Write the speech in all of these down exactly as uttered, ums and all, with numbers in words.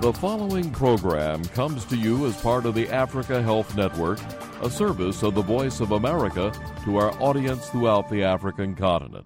The following program comes to you as part of the Africa Health Network, a service of the Voice of America to our audience throughout the African continent.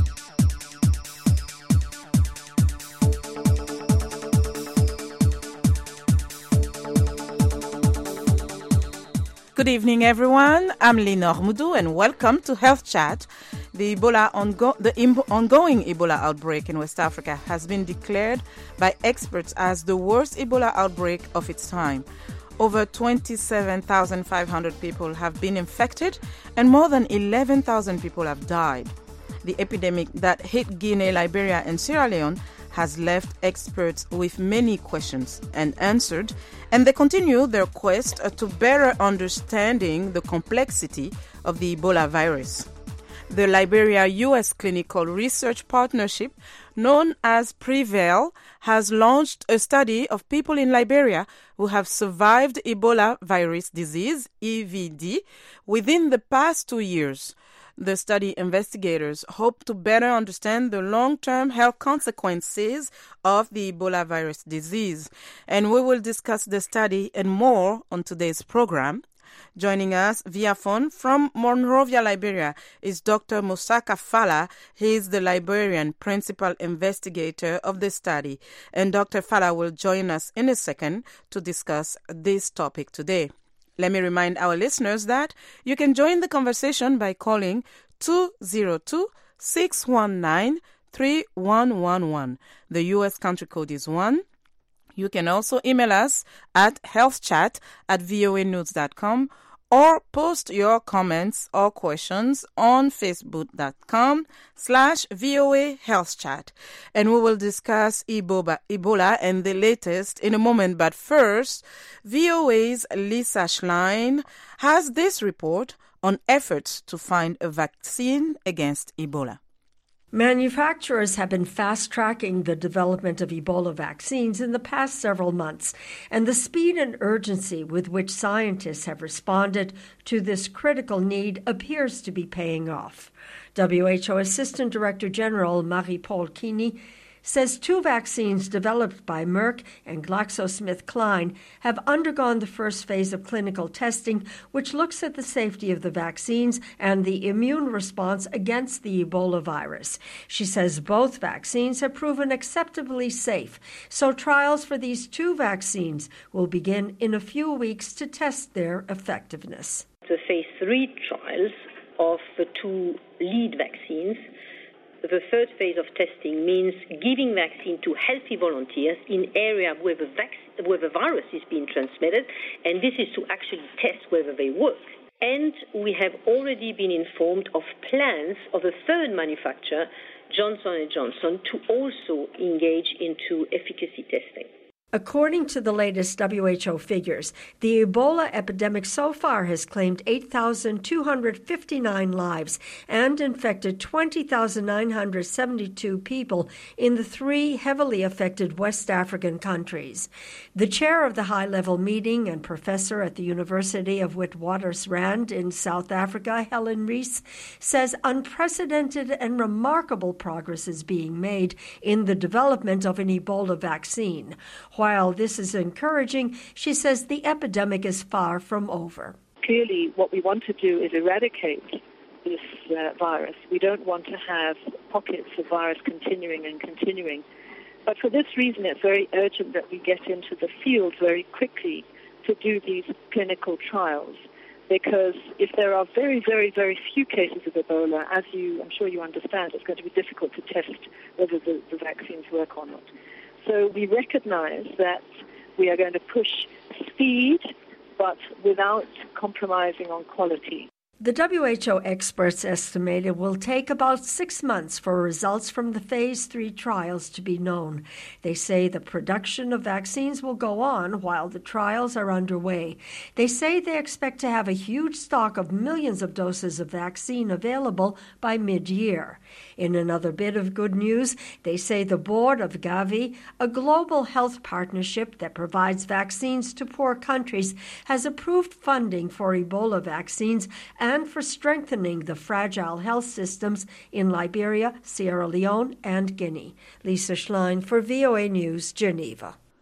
Good evening, everyone. I'm Lenore Moudou, and welcome to Health Chat. The Ebola ongo- the Im- ongoing Ebola outbreak in West Africa has been declared by experts as the worst Ebola outbreak of its time. Over twenty-seven thousand five hundred people have been infected, and more than eleven thousand people have died. The epidemic that hit Guinea, Liberia, and Sierra Leone has left experts with many questions unanswered, and they continue their quest to better understanding the complexity of the Ebola virus. The Liberia-U S Clinical Research Partnership, known as PREVAIL, has launched a study of people in Liberia who have survived Ebola virus disease, E V D, within the past two years. The study investigators hope to better understand the long-term health consequences of the Ebola virus disease. And we will discuss the study and more on today's program. Joining us via phone from Monrovia, Liberia, is Doctor Mosaka Fala. He is the Liberian principal investigator of the study. And Doctor Fala will join us in a second to discuss this topic today. Let me remind our listeners that you can join the conversation by calling two zero two, six one nine, three one one one. The U S country code is one. You can also email us at healthchat at voanews dot com or post your comments or questions on facebook.com slash VOA Health Chat. And we will discuss Ebola, Ebola and the latest in a moment. But first, V O A's Lisa Schlein has this report on efforts to find a vaccine against Ebola. Manufacturers have been fast-tracking the development of Ebola vaccines in the past several months, and the speed and urgency with which scientists have responded to this critical need appears to be paying off. W H O Assistant Director General Marie-Paule Kini says two vaccines developed by Merck and GlaxoSmithKline have undergone the first phase of clinical testing, which looks at the safety of the vaccines and the immune response against the Ebola virus. She says both vaccines have proven acceptably safe, so trials for these two vaccines will begin in a few weeks to test their effectiveness. The phase three trials of the two lead vaccines. The third phase of testing means giving vaccine to healthy volunteers in areas where the, vac- where the virus is being transmitted, and this is to actually test whether they work. And we have already been informed of plans of a third manufacturer, Johnson and Johnson, to also engage into efficacy testing. According to the latest W H O figures, the Ebola epidemic so far has claimed eight thousand two hundred fifty-nine lives and infected twenty thousand nine hundred seventy-two people in the three heavily affected West African countries. The chair of the high-level meeting and professor at the University of Witwatersrand in South Africa, Helen Rees, says unprecedented and remarkable progress is being made in the development of an Ebola vaccine. While this is encouraging, she says the epidemic is far from over. Clearly, what we want to do is eradicate this uh, virus. We don't want to have pockets of virus continuing and continuing. But for this reason, it's very urgent that we get into the field very quickly to do these clinical trials. Because if there are very, very, very few cases of Ebola, as you, I'm sure you understand, it's going to be difficult to test whether the, the vaccines work or not. So we recognize that we are going to push speed, but without compromising on quality. The W H O experts estimate it will take about six months for results from the phase three trials to be known. They say the production of vaccines will go on while the trials are underway. They say they expect to have a huge stock of millions of doses of vaccine available by mid-year. In another bit of good news, they say the board of Gavi, a global health partnership that provides vaccines to poor countries, has approved funding for Ebola vaccines and for strengthening the fragile health systems in Liberia, Sierra Leone, and Guinea. Lisa Schlein for V O A News, Geneva.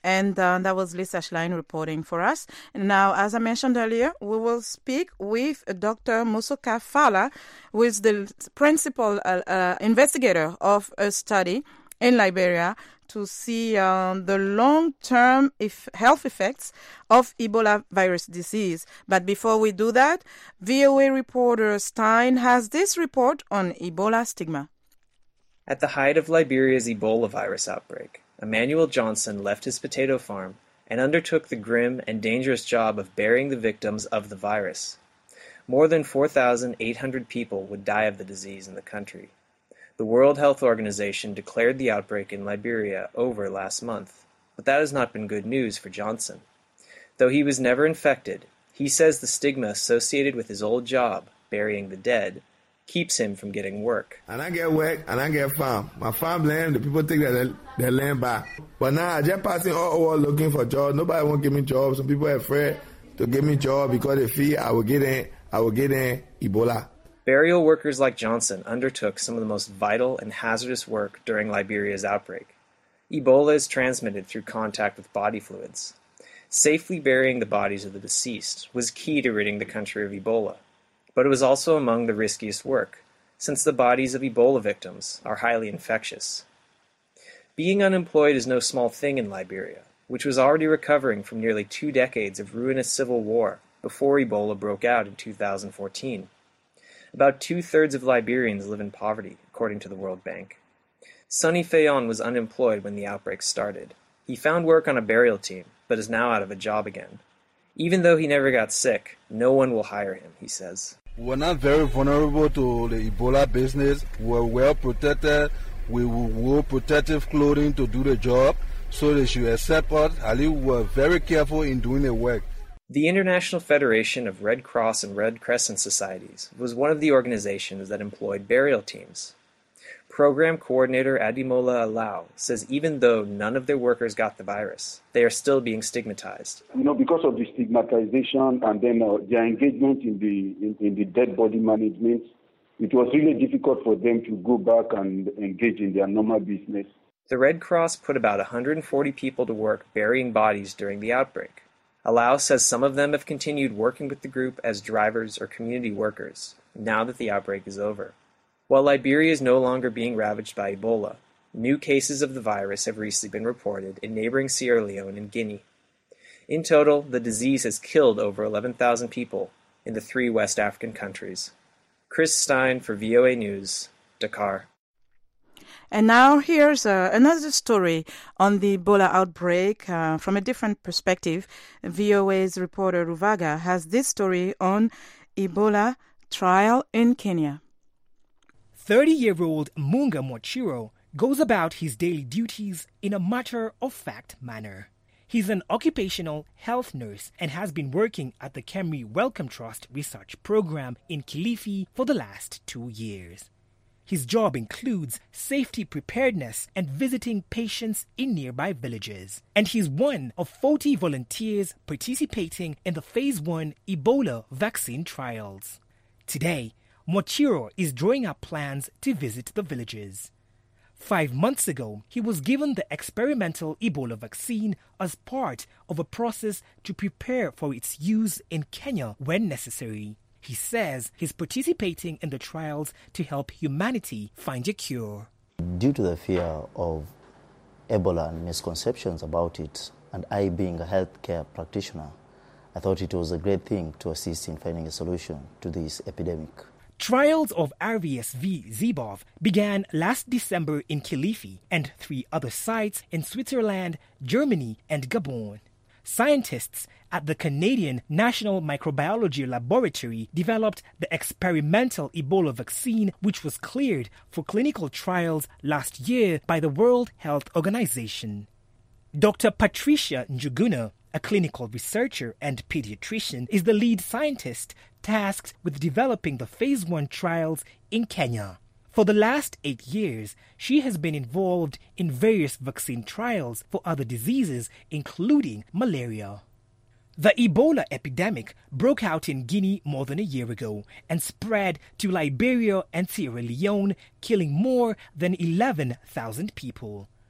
And uh, that was Lisa Schlein reporting for us. And now, as I mentioned earlier, we will speak with Doctor Musoka Fala, who is the principal uh, uh, investigator of a study in Liberia to see um, the long-term if health effects of Ebola virus disease. But before we do that, V O A reporter Stein has this report on Ebola stigma. At the height of Liberia's Ebola virus outbreak, Emmanuel Johnson left his potato farm and undertook the grim and dangerous job of burying the victims of the virus. More than four thousand eight hundred people would die of the disease in the country. The World Health Organization declared the outbreak in Liberia over last month, but that has not been good news for Johnson. Though he was never infected, he says the stigma associated with his old job, burying the dead, keeps him from getting work. And I get work and I get farm. My farmland, the people take their, their land back. But now I just passing all over looking for jobs. Nobody won't give me jobs. Some people are afraid to give me jobs because they fear I will get in, I will get in Ebola. Burial workers like Johnson undertook some of the most vital and hazardous work during Liberia's outbreak. Ebola is transmitted through contact with body fluids. Safely burying the bodies of the deceased was key to ridding the country of Ebola. But it was also among the riskiest work, since the bodies of Ebola victims are highly infectious. Being unemployed is no small thing in Liberia, which was already recovering from nearly two decades of ruinous civil war before Ebola broke out in two thousand fourteen. About two-thirds of Liberians live in poverty, according to the World Bank. Sonny Fayon was unemployed when the outbreak started. He found work on a burial team, but is now out of a job again. Even though he never got sick, no one will hire him, he says. We're not very vulnerable to the Ebola business. We're well protected. We wore protective clothing to do the job, so they should accept us. At least we're very careful in doing the work. The International Federation of Red Cross and Red Crescent Societies was one of the organizations that employed burial teams. Program coordinator Adimola Alau says even though none of their workers got the virus, they are still being stigmatized. You know, because of the stigmatization and then uh, their engagement in the in, in the dead body management, it was really difficult for them to go back and engage in their normal business. The Red Cross put about one hundred forty people to work burying bodies during the outbreak. Alau says some of them have continued working with the group as drivers or community workers, now that the outbreak is over. While Liberia is no longer being ravaged by Ebola, new cases of the virus have recently been reported in neighboring Sierra Leone and Guinea. In total, the disease has killed over eleven thousand people in the three West African countries. Chris Stein for V O A News, Dakar. And now here's uh, another story on the Ebola outbreak uh, from a different perspective. V O A's reporter Ruvaga has this story on Ebola trial in Kenya. thirty-year-old Munga Mochiro goes about his daily duties in a matter-of-fact manner. He's an occupational health nurse and has been working at the Kemri Wellcome Trust research program in Kilifi for the last two years. His job includes safety preparedness and visiting patients in nearby villages. And he's one of forty volunteers participating in the Phase one Ebola vaccine trials. Today, Mochiro is drawing up plans to visit the villages. Five months ago, he was given the experimental Ebola vaccine as part of a process to prepare for its use in Kenya when necessary. He says he's participating in the trials to help humanity find a cure. Due to the fear of Ebola and misconceptions about it, and I being a healthcare practitioner, I thought it was a great thing to assist in finding a solution to this epidemic. Trials of R V S V Zibov began last December in Kilifi and three other sites in Switzerland, Germany, and Gabon. Scientists at the Canadian National Microbiology Laboratory developed the experimental Ebola vaccine, which was cleared for clinical trials last year by the World Health Organization. Doctor Patricia Njuguna, a clinical researcher and pediatrician, is the lead scientist tasked with developing the Phase one trials in Kenya. For the last eight years, she has been involved in various vaccine trials for other diseases, including malaria. The Ebola epidemic broke out in Guinea more than a year ago and spread to Liberia and Sierra Leone, killing more than eleven thousand people.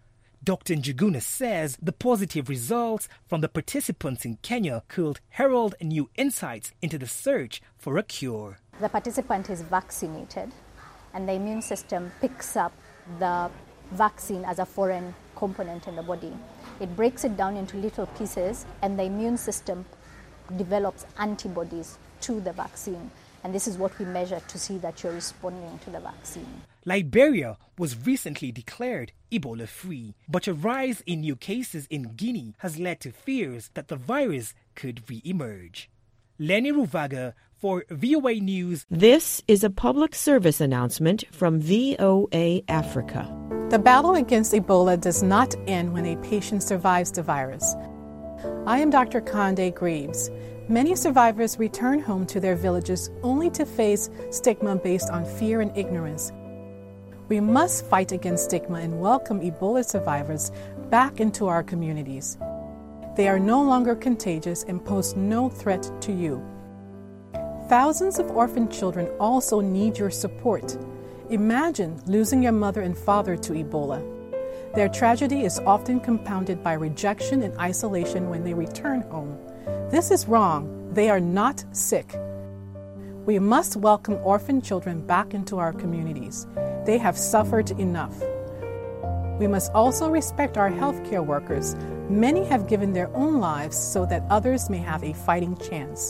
Doctor Njuguna says the positive results from the participants in Kenya could herald new insights into the search for a cure. The participant is vaccinated, and the immune system picks up the vaccine as a foreign component in the body. It breaks it down into little pieces, and the immune system develops antibodies to the vaccine. And this is what we measure to see that you're responding to the vaccine. Liberia was recently declared Ebola-free, but a rise in new cases in Guinea has led to fears that the virus could re-emerge. Lenny Ruvaga for V O A News. This is a public service announcement from V O A Africa. The battle against Ebola does not end when a patient survives the virus. I am Doctor Conde Greaves. Many survivors return home to their villages only to face stigma based on fear and ignorance. We must fight against stigma and welcome Ebola survivors back into our communities. They are no longer contagious and pose no threat to you. Thousands of orphan children also need your support. Imagine losing your mother and father to Ebola. Their tragedy is often compounded by rejection and isolation when they return home. This is wrong. They are not sick. We must welcome orphan children back into our communities. They have suffered enough. We must also respect our healthcare workers. Many have given their own lives so that others may have a fighting chance.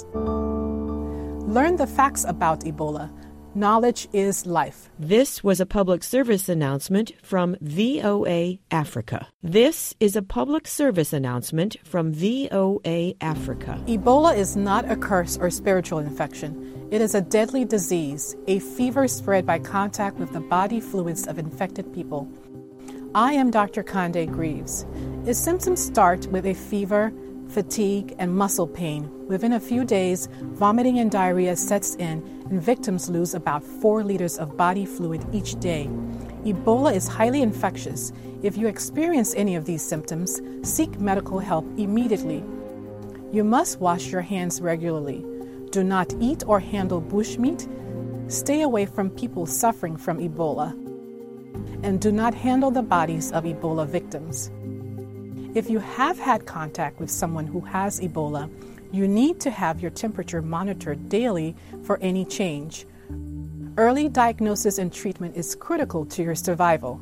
Learn the facts about Ebola. Knowledge is life. This was a public service announcement from V O A Africa. This is a public service announcement from V O A Africa. Ebola is not a curse or spiritual infection. It is a deadly disease, a fever spread by contact with the body fluids of infected people. I am Doctor Conde Greaves. Its symptoms start with a fever, fatigue, and muscle pain. Within a few days, vomiting and diarrhea sets in, and victims lose about four liters of body fluid each day. Ebola is highly infectious. If you experience any of these symptoms, seek medical help immediately. You must wash your hands regularly. Do not eat or handle bushmeat. Stay away from people suffering from Ebola. And do not handle the bodies of Ebola victims. If you have had contact with someone who has Ebola, you need to have your temperature monitored daily for any change. Early diagnosis and treatment is critical to your survival.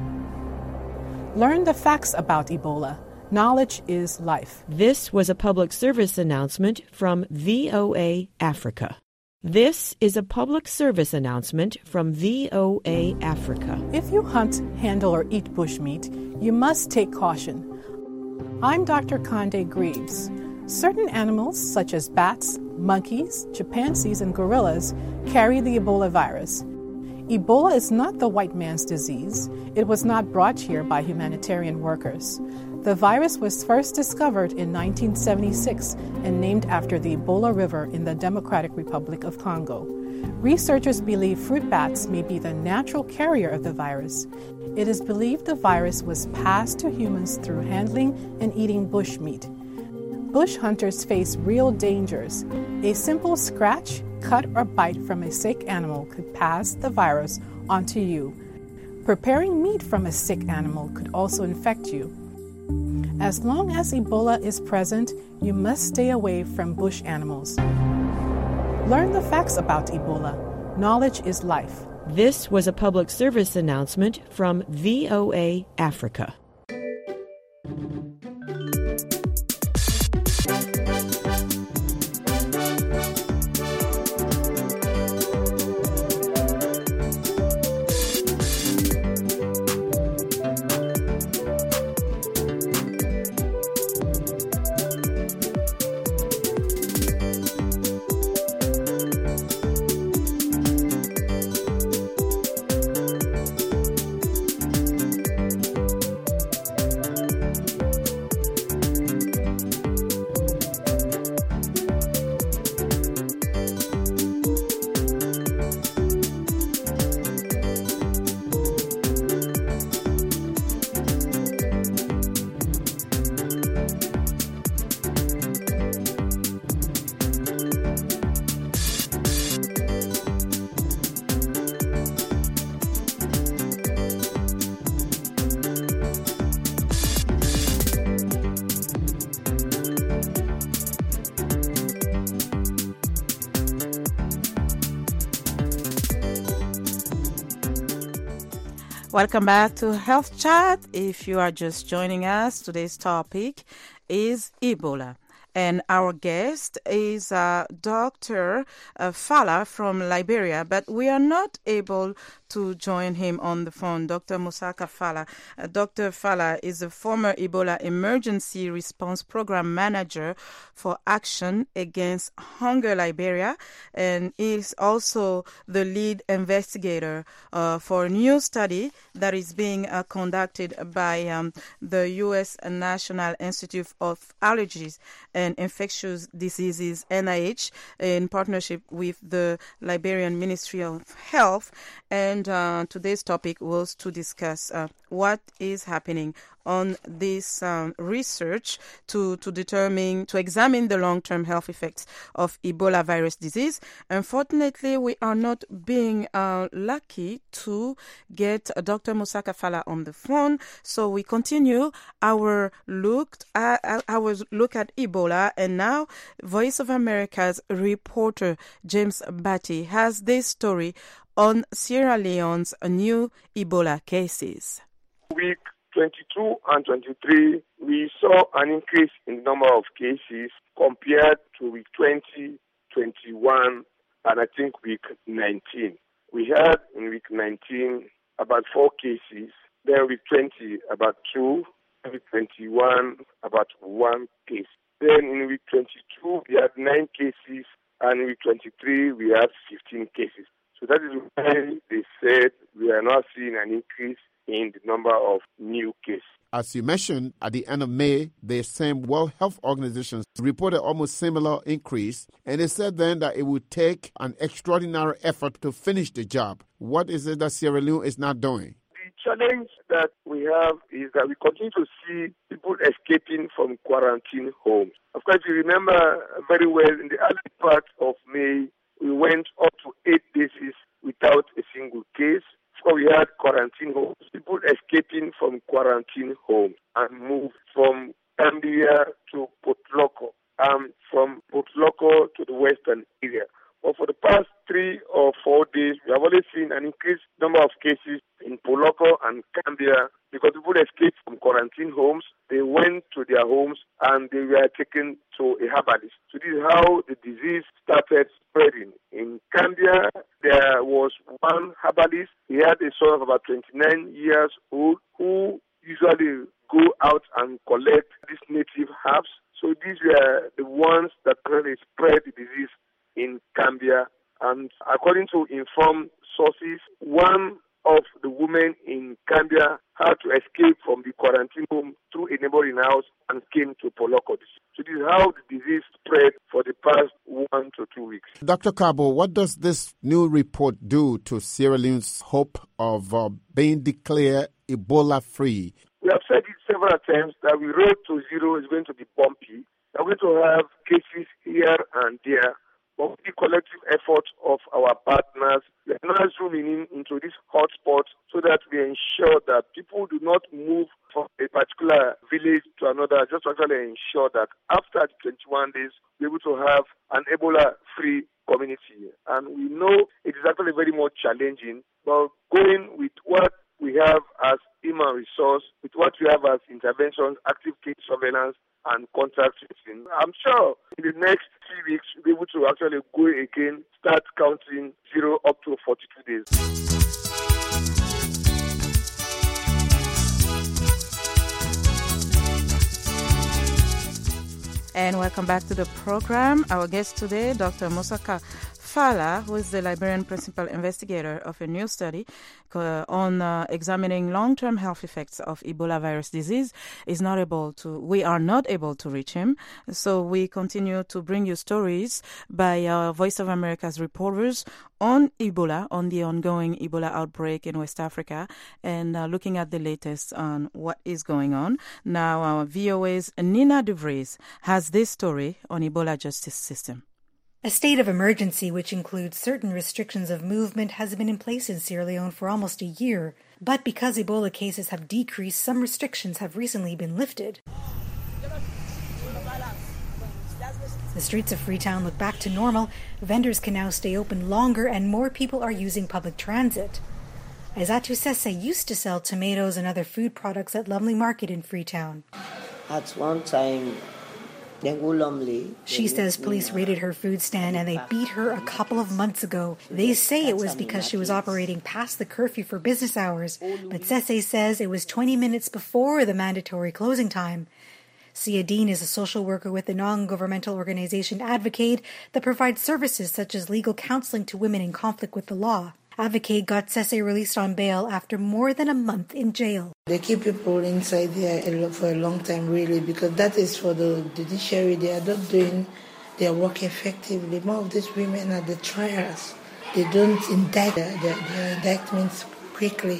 Learn the facts about Ebola. Knowledge is life. This was a public service announcement from V O A Africa. This is a public service announcement from V O A Africa. If you hunt, handle, or eat bushmeat, you must take caution. I'm Doctor Conde Greaves. Certain animals, such as bats, monkeys, chimpanzees, and gorillas, carry the Ebola virus. Ebola is not the white man's disease. It was not brought here by humanitarian workers. The virus was first discovered in nineteen seventy-six and named after the Ebola River in the Democratic Republic of Congo. Researchers believe fruit bats may be the natural carrier of the virus. It is believed the virus was passed to humans through handling and eating bushmeat. Bush hunters face real dangers. A simple scratch, cut, or bite from a sick animal could pass the virus onto you. Preparing meat from a sick animal could also infect you. As long as Ebola is present, you must stay away from bush animals. Learn the facts about Ebola. Knowledge is life. This was a public service announcement from V O A Africa. Welcome back to Health Chat. If you are just joining us, today's topic is Ebola. And our guest is uh, Doctor Uh, Fala from Liberia, but we are not able to join him on the phone. Doctor Musaka Fala. Uh, Doctor Fala is a former Ebola Emergency Response Program Manager for Action Against Hunger Liberia, and is also the lead investigator uh, for a new study that is being uh, conducted by um, the U S National Institute of Allergies and Infectious Diseases, N I H, in partnership with the Liberian Ministry of Health. And uh, today's topic was to discuss uh, what is happening on this um, research to, to determine, to examine the long-term health effects of Ebola virus disease. Unfortunately, we are not being uh, lucky to get uh, Doctor Musaka Fala on the phone, so we continue our look at, our look at Ebola. And now, Voice of America's reporter James Batty has this story on Sierra Leone's new Ebola cases. Week twenty-two and twenty-three, we saw an increase in the number of cases compared to week twenty, twenty-one, and I think week nineteen. We had in week nineteen about four cases, then week twenty about two, week twenty-one about one case. Then in week twenty-two, we had nine cases, and in week twenty-three, we had fifteen cases. So that is why they said we are now seeing an increase in the number of new cases. As you mentioned, at the end of May, the same World Health Organization reported almost similar increase, and they said then that it would take an extraordinary effort to finish the job. What is it that Sierra Leone is not doing? The challenge that we have is that we continue to see people escaping from quarantine homes. Of course, you remember very well, in the early part of May, we went up to eight days without a single case. So we had quarantine homes, people escaping from quarantine homes and moved from Gambia to Port Loko, and from Port Loko to the western area. But for the past three or four days, we have only seen an increased number of cases in Port Loko and Gambia because people escaped from quarantine homes. They went to their homes and they were taken to a herbalist. So this is how the disease started spreading. In Gambia, there was one herbalist. He had a son of about twenty-nine years old who usually go out and collect these native herbs. So these were the ones that really spread the disease in Gambia. And according to informed sources, one of the women in Gambia had to escape from the quarantine home through a neighboring house and came to Port Loko. So this is how the disease spread for the past one to two weeks. Doctor Cabo, what does this new report do to Sierra Leone's hope of uh, being declared Ebola-free? We have said it several times that the road to zero is going to be bumpy. We're going to have cases here and there. But with the collective effort of our partners, we are now zooming in into these hotspots so that we ensure that people do not move from a particular village to another, just to actually ensure that after twenty-one days, we're able to have an Ebola-free community. And we know it is actually very much challenging, but going with what we have as human resource, with what we have as interventions, active case surveillance, and contact tracing, I'm sure in the next three weeks we'll be able to actually go again, start counting zero up to forty-two days. And welcome back to the program. Our guest today, Doctor Musaka Fala, who is the Liberian principal investigator of a new study uh, on uh, examining long-term health effects of Ebola virus disease, is not able to. We are not able to reach him, so we continue to bring you stories by uh, Voice of America's reporters on Ebola, on the ongoing Ebola outbreak in West Africa, and uh, looking at the latest on what is going on. Now, our V O A's Nina DeVries has this story on Ebola justice system. A state of emergency, which includes certain restrictions of movement, has been in place in Sierra Leone for almost a year. But because Ebola cases have decreased, some restrictions have recently been lifted. The streets of Freetown look back to normal. Vendors can now stay open longer, and more people are using public transit. Aizatu Sese used to sell tomatoes and other food products at Lumley Market in Freetown. At one time, they go Lumley. She says police raided her food stand and they beat her a couple of months ago. They say it was because she was operating past the curfew for business hours, but Sese says it was twenty minutes before the mandatory closing time. Sia Dean is a social worker with the non-governmental organization Advocate that provides services such as legal counseling to women in conflict with the law. Advocate got Sese released on bail after more than a month in jail. They keep people inside there for a long time, really, because that is for the judiciary. They are not doing their work effectively. More of these women are the trials. They don't indict their, their, their indictments quickly.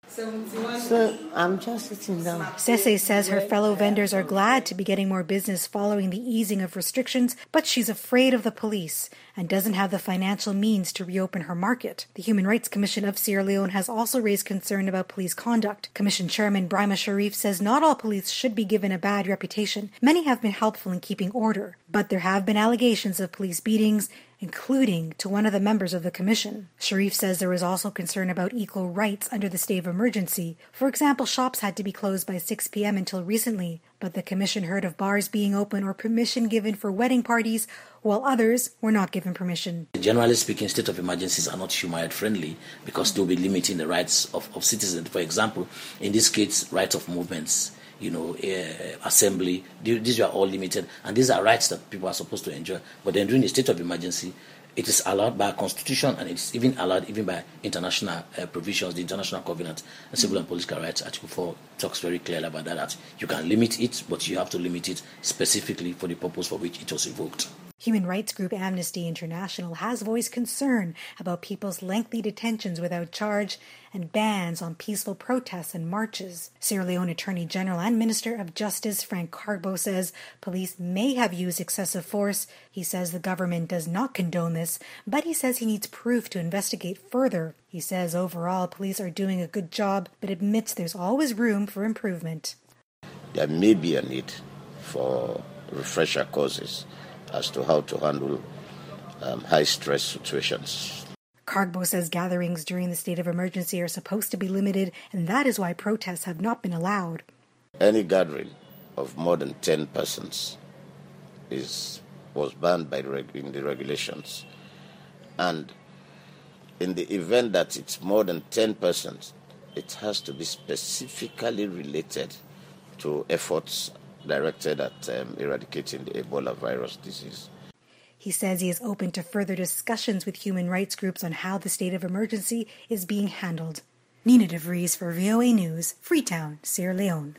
So I'm just sitting down. Sese says her fellow vendors are glad to be getting more business following the easing of restrictions, but she's afraid of the police and doesn't have the financial means to reopen her market. The Human Rights Commission of Sierra Leone has also raised concern about police conduct. Commission Chairman Brahma Sharif says not all police should be given a bad reputation. Many have been helpful in keeping order, but there have been allegations of police beatings, including to one of the members of the commission. Sharif says there was also concern about equal rights under the state of emergency. For example, shops had to be closed by six p.m. until recently, but the commission heard of bars being open or permission given for wedding parties, while others were not given permission. Generally speaking, state of emergencies are not human rights friendly because they'll be limiting the rights of, of citizens. For example, in this case, rights of movements, you know, uh, assembly, these are all limited, and these are rights that people are supposed to enjoy. But then during the state of emergency, it is allowed by constitution, and it's even allowed even by international uh, provisions. The International Covenant on Civil and Political Rights, Article four, talks very clearly about that, that you can limit it, but you have to limit it specifically for the purpose for which it was invoked. Human rights group Amnesty International has voiced concern about people's lengthy detentions without charge and bans on peaceful protests and marches. Sierra Leone Attorney General and Minister of Justice Frank Carbo says police may have used excessive force. He says the government does not condone this, but he says he needs proof to investigate further. He says overall police are doing a good job, but admits there's always room for improvement. There may be a need for refresher courses as to how to handle um, high-stress situations. Cargbo says gatherings during the state of emergency are supposed to be limited, and that is why protests have not been allowed. Any gathering of more than ten persons is was banned by the reg- in the regulations. And in the event that it's more than ten persons, it has to be specifically related to efforts directed at um, eradicating the Ebola virus disease. He says he is open to further discussions with human rights groups on how the state of emergency is being handled. Nina DeVries for V O A News, Freetown, Sierra Leone.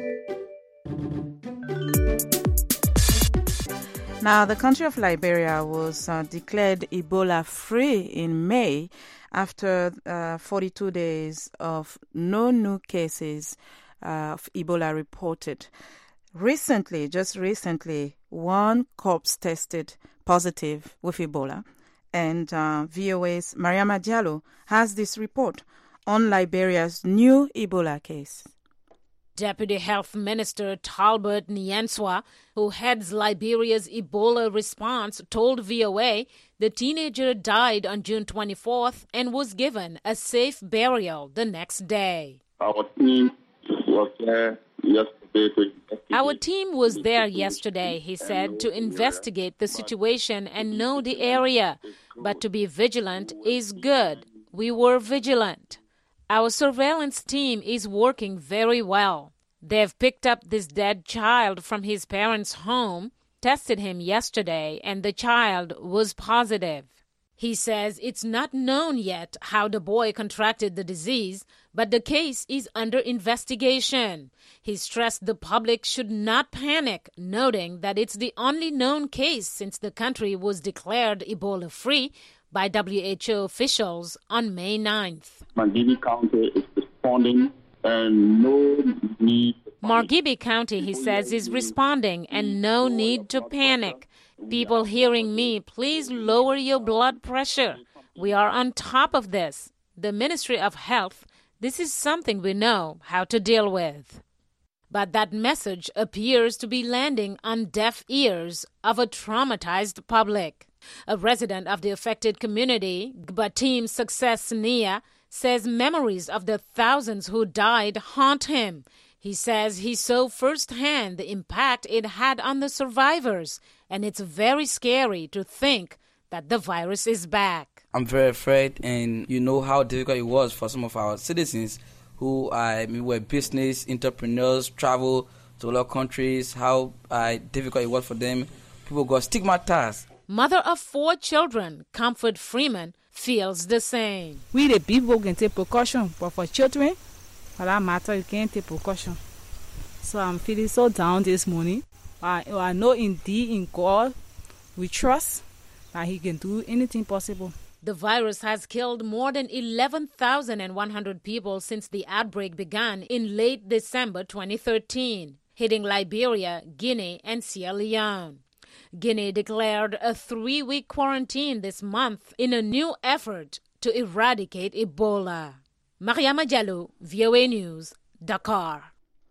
Now, the country of Liberia was uh, declared Ebola-free in May after uh, forty-two days of no new cases uh, of Ebola reported. Recently, just recently, one corpse tested positive with Ebola, and uh, V O A's Mariama Diallo has this report on Liberia's new Ebola case. Deputy Health Minister Talbot Nyanswa, who heads Liberia's Ebola response, told V O A the teenager died on June twenty-fourth and was given a safe burial the next day. Our team was there yesterday. Our team was there yesterday, he said, to investigate the situation and know the area. But to be vigilant is good. We were vigilant. Our surveillance team is working very well. They've picked up this dead child from his parents' home, tested him yesterday, and the child was positive. He says it's not known yet how the boy contracted the disease, but the case is under investigation. He stressed the public should not panic, noting that it's the only known case since the country was declared Ebola-free by W H O officials on May ninth. Margibi County is responding and no need... Margibi County, he says, is responding and no need to panic. People hearing me, please lower your blood pressure. We are on top of this. The Ministry of Health, this is something we know how to deal with. But that message appears to be landing on deaf ears of a traumatized public. A resident of the affected community, Gbatim Success Nia, says memories of the thousands who died haunt him. He says he saw firsthand the impact it had on the survivors, and it's very scary to think that the virus is back. I'm very afraid, and you know how difficult it was for some of our citizens who uh, were business entrepreneurs, travel to other countries, how uh, difficult it was for them. People got stigmatized. Mother of four children, Comfort Freeman, feels the same. We the people can take precaution, but for children, for that matter, you can't take precaution. So I'm feeling so down this morning. I, I know indeed in God we trust that He can do anything possible. The virus has killed more than eleven thousand one hundred people since the outbreak began in late December twenty thirteen, hitting Liberia, Guinea, and Sierra Leone. Guinea declared a three-week quarantine this month in a new effort to eradicate Ebola. Mariama Diallo, V O A News, Dakar.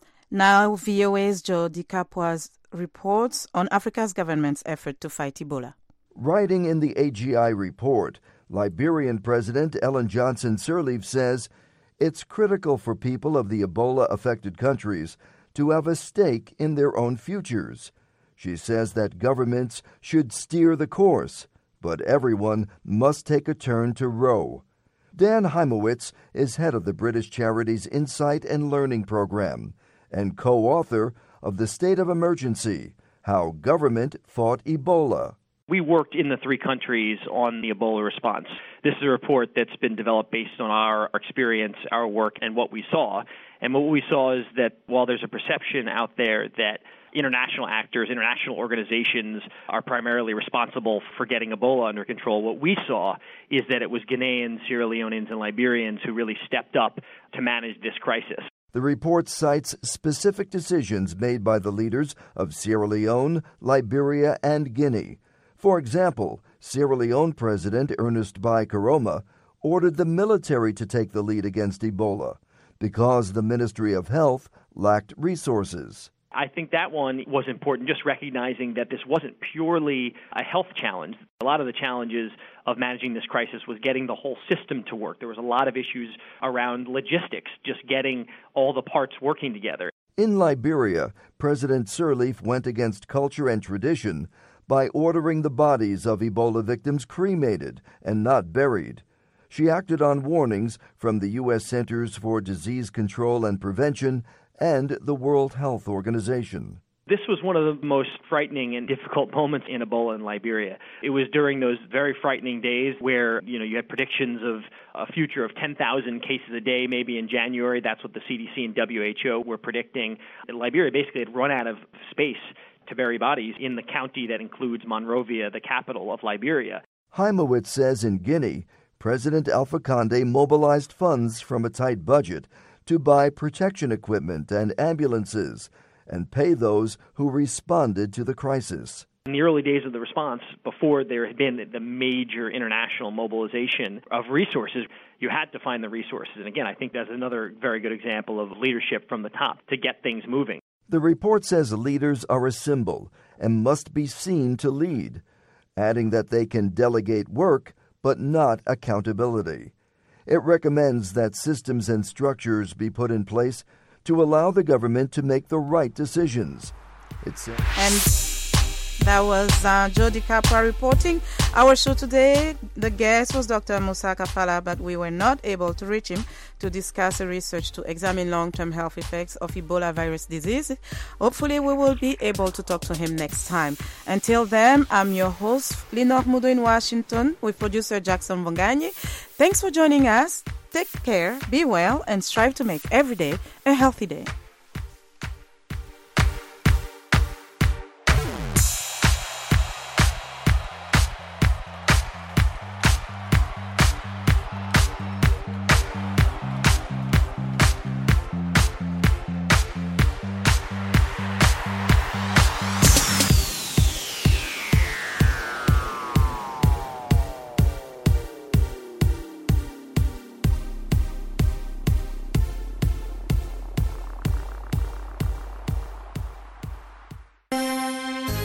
Now V O A's Joe DiCapua reports on Africa's government's effort to fight Ebola. Writing in the A G I report, Liberian President Ellen Johnson Sirleaf says it's critical for people of the Ebola-affected countries to have a stake in their own futures. She says that governments should steer the course, but everyone must take a turn to row. Dan Heimowitz is head of the British charity's Insight and Learning Program and co-author of The State of Emergency, How Government Fought Ebola. We worked in the three countries on the Ebola response. This is a report that's been developed based on our experience, our work, and what we saw. And what we saw is that while there's a perception out there that international actors, international organizations are primarily responsible for getting Ebola under control, what we saw is that it was Guineans, Sierra Leoneans, and Liberians who really stepped up to manage this crisis. The report cites specific decisions made by the leaders of Sierra Leone, Liberia, and Guinea. For example, Sierra Leone President Ernest Bai Koroma ordered the military to take the lead against Ebola because the Ministry of Health lacked resources. I think that one was important, just recognizing that this wasn't purely a health challenge. A lot of the challenges of managing this crisis was getting the whole system to work. There was a lot of issues around logistics, just getting all the parts working together. In Liberia, President Sirleaf went against culture and tradition by ordering the bodies of Ebola victims cremated and not buried. She acted on warnings from the U S Centers for Disease Control and Prevention and the World Health Organization. This was one of the most frightening and difficult moments in Ebola in Liberia. It was during those very frightening days where, you know, you had predictions of a future of ten thousand cases a day, maybe in January. That's what the C D C and W H O were predicting. And Liberia basically had run out of space to bury bodies in the county that includes Monrovia, the capital of Liberia. Heimowitz says in Guinea, President Alpha Conde mobilized funds from a tight budget to buy protection equipment and ambulances and pay those who responded to the crisis. In the early days of the response, before there had been the major international mobilization of resources, you had to find the resources. And again, I think that's another very good example of leadership from the top to get things moving. The report says leaders are a symbol and must be seen to lead, adding that they can delegate work but not accountability. It recommends that systems and structures be put in place to allow the government to make the right decisions. It says. And that was uh, Joe DiCapua reporting. Our show today, the guest was Doctor Musa Kafala, but we were not able to reach him to discuss a research to examine long-term health effects of Ebola virus disease. Hopefully, we will be able to talk to him next time. Until then, I'm your host, Lenore Mudo in Washington, with producer Jackson Vongani. Thanks for joining us. Take care, be well, and strive to make every day a healthy day.